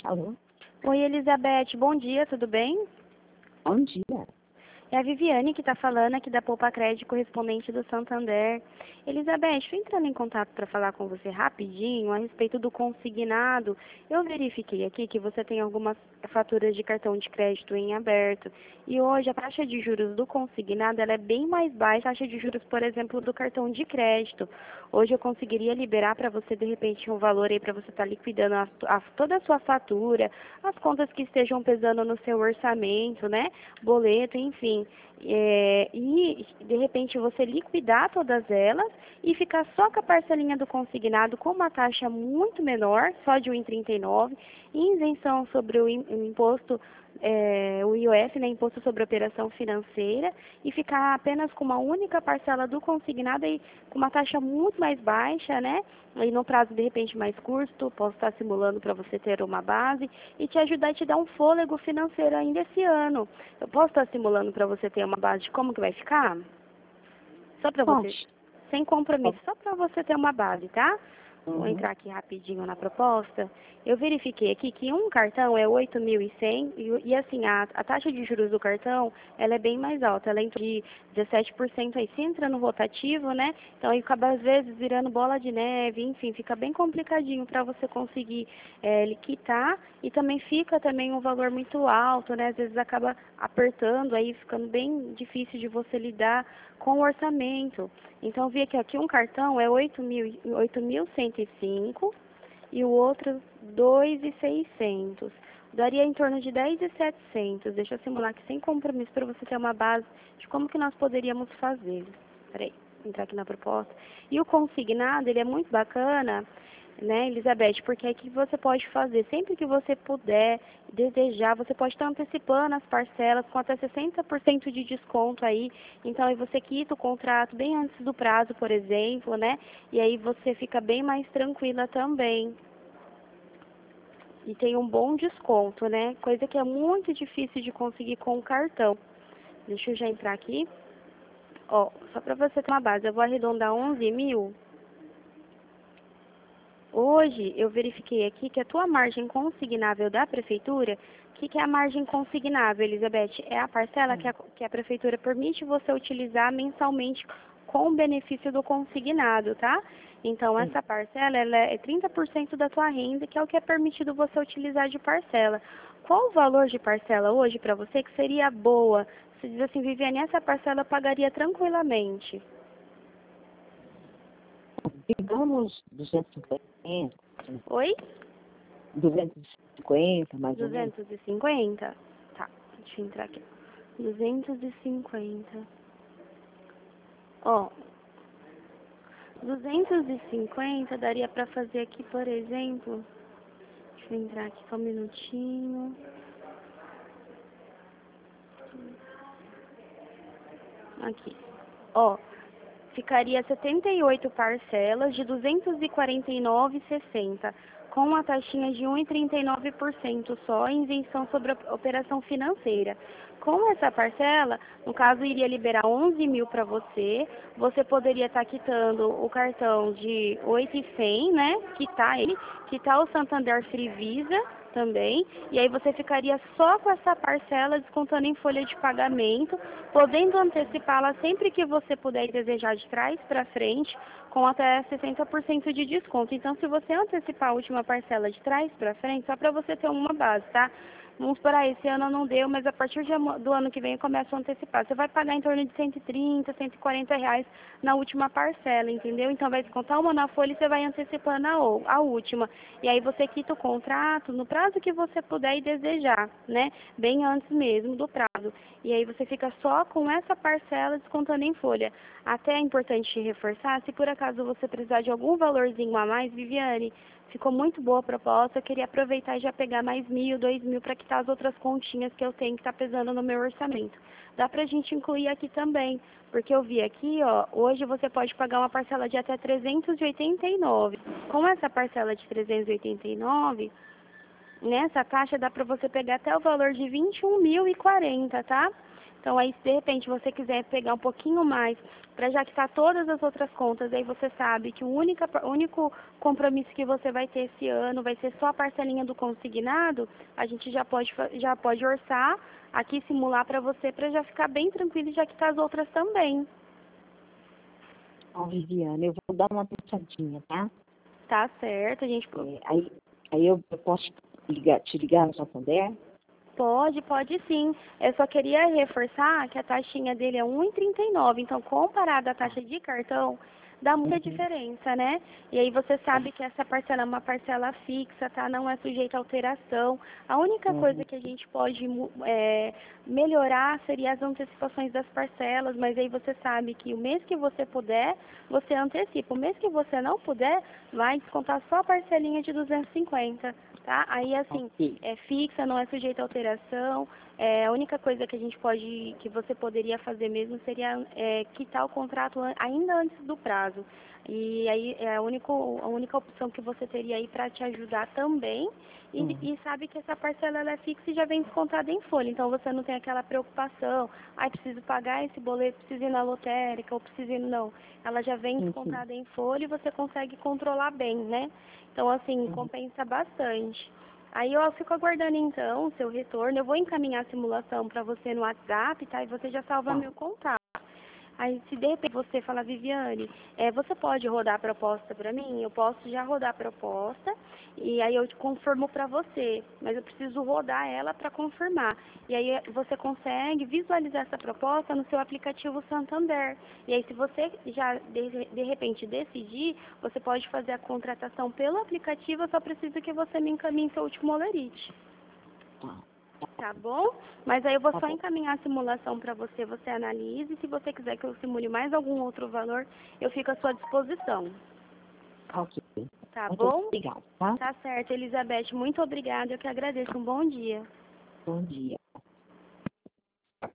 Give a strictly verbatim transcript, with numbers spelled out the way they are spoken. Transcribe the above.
Alô? Oi, Elizabeth, bom dia, tudo bem? Bom dia. É a Viviane que está falando aqui da Poupa Crédito, correspondente do Santander. Elizabeth, estou entrando em contato para falar com você rapidinho a respeito do consignado. Eu verifiquei aqui que você tem algumas faturas de cartão de crédito em aberto. E hoje a taxa de juros do consignado ela é bem mais baixa, a taxa de juros, por exemplo, do cartão de crédito. Hoje eu conseguiria liberar para você, de repente, um valor aí para você estar tá liquidando a, a, toda a sua fatura, as contas que estejam pesando no seu orçamento, né? Boleto, enfim. É, e de repente você liquidar todas elas e ficar só com a parcelinha do consignado com uma taxa muito menor, só de um vírgula trinta e nove, isenção sobre o imposto, é, o I O F, né, imposto sobre operação financeira, e ficar apenas com uma única parcela do consignado e com uma taxa muito mais baixa, né? E no prazo de repente mais curto, posso estar simulando para você ter uma base e te ajudar a te dar um fôlego financeiro ainda esse ano. Eu posso estar simulando para você ter uma base de como que vai ficar? Só para você, Pode. sem compromisso, só para você ter uma base, tá? Vou Uhum. entrar aqui rapidinho na proposta. Eu verifiquei aqui que um cartão é oito mil e cem e, e assim, a, a taxa de juros do cartão, ela é bem mais alta. Ela é entre dezessete por cento aí, se entra no rotativo, né? Então aí acaba às vezes virando bola de neve, enfim, fica bem complicadinho para você conseguir é, liquidar e também fica também um valor muito alto, né? Às vezes acaba apertando aí, ficando bem difícil de você lidar com o orçamento. Então eu vi aqui, aqui um cartão é oito mil cento e cinco e o outro dois mil e seiscentos. Daria em torno de dez mil e setecentos. Deixa eu simular aqui sem compromisso para você ter uma base de como que nós poderíamos fazer. Peraí, entrar aqui na proposta. E o consignado, ele é muito bacana, né, Elizabeth, porque aqui você pode fazer, sempre que você puder, desejar, você pode estar antecipando as parcelas com até sessenta por cento de desconto aí, então aí você quita o contrato bem antes do prazo, por exemplo, né, e aí você fica bem mais tranquila também. E tem um bom desconto, né, coisa que é muito difícil de conseguir com o cartão. Deixa eu já entrar aqui. Ó, só para você ter uma base, eu vou arredondar onze mil. Hoje, eu verifiquei aqui que a tua margem consignável da prefeitura, o que, que é a margem consignável, Elizabeth? É a parcela que a, que a prefeitura permite você utilizar mensalmente com o benefício do consignado, tá? Então, essa parcela ela é trinta por cento da tua renda, que é o que é permitido você utilizar de parcela. Qual o valor de parcela hoje para você que seria boa? Você diz assim, Viviane, essa parcela eu pagaria tranquilamente. Digamos duzentos e cinquenta. Oi? duzentos e cinquenta, mais ou menos. duzentos e cinquenta? Tá, deixa eu entrar aqui. duzentos e cinquenta. Ó, duzentos e cinquenta daria pra fazer aqui, por exemplo. Deixa eu entrar aqui só um minutinho. Aqui. Ó, ficaria setenta e oito parcelas de duzentos e quarenta e nove reais e sessenta centavos, com uma taxinha de um vírgula trinta e nove por cento só em isenção sobre a operação financeira. Com essa parcela, no caso, iria liberar onze mil para você, você poderia estar quitando o cartão de oito mil e cem, né, quitar ele, quitar o Santander Free Visa também, e aí você ficaria só com essa parcela descontando em folha de pagamento, podendo antecipá-la sempre que você puder e desejar de trás para frente, com até sessenta por cento de desconto. Então, se você antecipar a última parcela de trás para frente, só para você ter uma base, tá? Vamos por aí, esse ano não deu, mas a partir de, do ano que vem eu começo a antecipar. Você vai pagar em torno de cento e trinta, cento e quarenta reais na última parcela, entendeu? Então vai descontar uma na folha e você vai antecipando a, a última. E aí você quita o contrato no prazo que você puder e desejar, né? Bem antes mesmo do prazo. E aí você fica só com essa parcela descontando em folha. Até é importante reforçar, se por acaso você precisar de algum valorzinho a mais, Viviane, ficou muito boa a proposta, eu queria aproveitar e já pegar mais mil, dois mil para quitar as outras continhas que eu tenho que tá pesando no meu orçamento. Dá pra gente incluir aqui também, porque eu vi aqui, ó, hoje você pode pagar uma parcela de até trezentos e oitenta e nove. Com essa parcela de trezentos e oitenta e nove, nessa taxa dá pra você pegar até o valor de vinte e um mil e quarenta, tá? Então, aí, se de repente você quiser pegar um pouquinho mais para já quitar todas as outras contas, aí você sabe que o único, o único compromisso que você vai ter esse ano vai ser só a parcelinha do consignado, a gente já pode, já pode orçar aqui, simular para você, para já ficar bem tranquilo e já quitar as outras também. Ó, Viviane, eu vou dar uma pensadinha, tá? Tá certo, a gente... É, aí, aí eu, eu posso ligar, te ligar no Santander? Pode, pode sim. Eu só queria reforçar que a taxinha dele é um e trinta e nove, então comparado à taxa de cartão, dá muita Uhum. diferença, né? E aí você sabe que essa parcela é uma parcela fixa, tá? Não é sujeita a alteração. A única Uhum. coisa que a gente pode é, melhorar seria as antecipações das parcelas, mas aí você sabe que o mês que você puder, você antecipa. O mês que você não puder, vai descontar só a parcelinha de duzentos e cinquenta. Tá? Aí, assim, Ok. é fixa, não é sujeita a alteração. É, a única coisa que a gente pode, que você poderia fazer mesmo seria é, quitar o contrato an- ainda antes do prazo. E aí é a única, a única opção que você teria aí para te ajudar também. E, Uhum. e sabe que essa parcela ela é fixa e já vem descontada em folha. Então você não tem aquela preocupação, ai, preciso pagar esse boleto, preciso ir na lotérica, ou preciso ir, não. Ela já vem Sim, sim. descontada em folha e você consegue controlar bem, né? Então, assim, Uhum. compensa bastante. Aí eu fico aguardando, então, o seu retorno. Eu vou encaminhar a simulação para você no WhatsApp, tá? E você já salva Tá. meu contato. Aí, se de repente você falar, Viviane, é, você pode rodar a proposta para mim? Eu posso já rodar a proposta e aí eu te confirmo para você, mas eu preciso rodar ela para confirmar. E aí você consegue visualizar essa proposta no seu aplicativo Santander. E aí, se você já, de, de repente, decidir, você pode fazer a contratação pelo aplicativo, eu só preciso que você me encaminhe seu último olerite. Tá. Tá bom? Mas aí eu vou Tá só bom. encaminhar a simulação para você, você analise. Se você quiser que eu simule mais algum outro valor, eu fico à sua disposição. Ok. Tá Muito bom? obrigada, tá? Tá certo, Elizabeth. Muito obrigada. Eu que agradeço. Um bom dia. Bom dia.